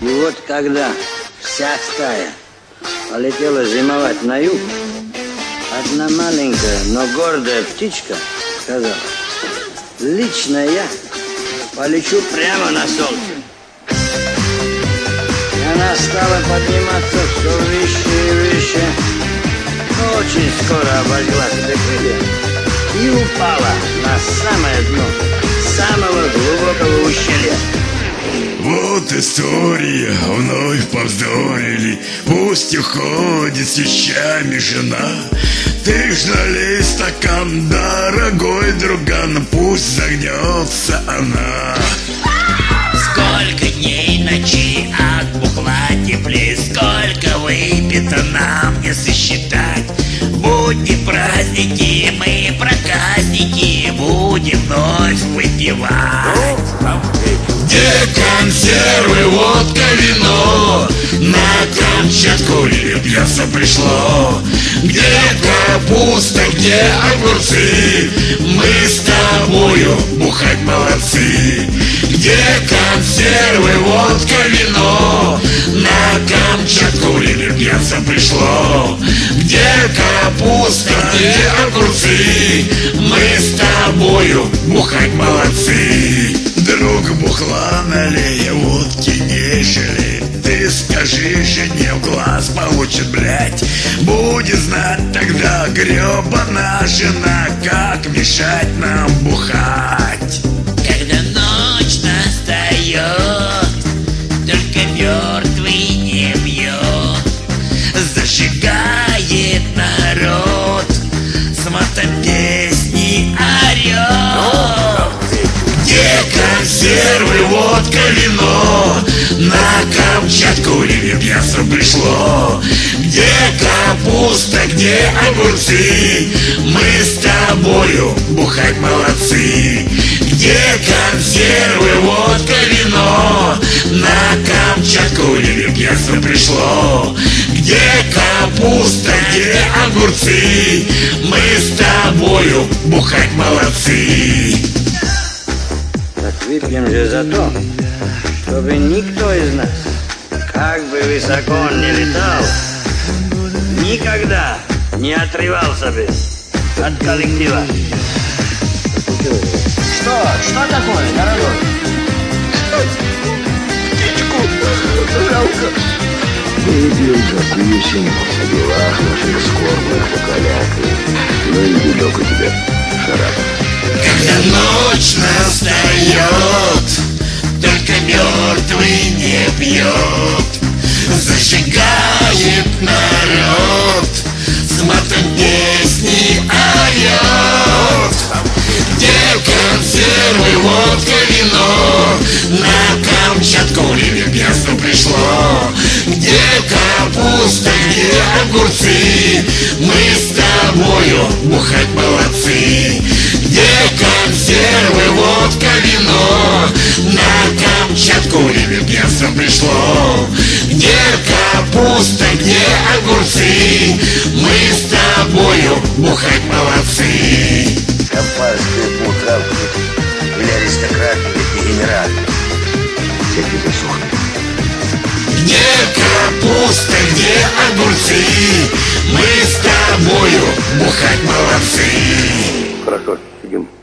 И вот когда вся стая полетела зимовать на юг, одна маленькая, но гордая птичка сказала: лично я полечу прямо на солнце. И она стала подниматься все выше и выше, но очень скоро обожгла себе крылья и упала на самое дно самого глубокого ущелья. Вот история, вновь повздорили. Пусть уходит с вещами жена. Ты ж налей стакан, дорогой друган, пусть загнется она. Сколько дней, ночей от бухла теплей, сколько выпито нам не сосчитать. Будни, праздники, мы проказники, будем вновь выпивать. Где консервы, водка, вино? На Камчатку ребятство пришло. Где капуста, где огурцы? Мы с тобою бухать молодцы. Где консервы, водка, вино? На Камчатку ребятство пришло. Где капуста, где огурцы? Мы с тобою бухать молодцы. Друг, бухла налей, водки не жалей. Ты скажи жене в глаз, получит, блядь. Будет знать тогда гребаная жена, как мешать нам бухать. Когда ночь настает, только мертвый не бьет, зажигает народ, с матом песни орет. Где консервы, водка, вино? На Камчатку ребятство пришло. Где капуста, где огурцы? Мы с тобою бухать молодцы. Где консервы, водка, вино? На Камчатку ребятство пришло. Где капуста, где огурцы? Мы с тобою бухать молодцы. Так выпьем же за то, чтобы никто из нас, как бы высоко он ни летал, никогда не отрывался бы от коллектива. Что такое, дорогой? Птичку жалко. Выпьем, закусим о делах наших скорбных покалякой. Ну и видок у тебя, Шарапов. Когда ночь настает, только мертвый не пьет, зажигает народ, с матом песни орет. Где консервы, водка, вино? На Камчатку ребятство пришло. Где капуста, где огурцы? Мы с тобою бухать молодцы. Где консервы, водка, вино? На Камчатку ребятство пришло. Где капуста, где огурцы? Мы с тобою бухать молодцы. Шампанское по утрам или аристократ, или дегенерат. Всякий засух. Где капуста, где огурцы? Мы с тобою бухать молодцы. Хорошо, идем.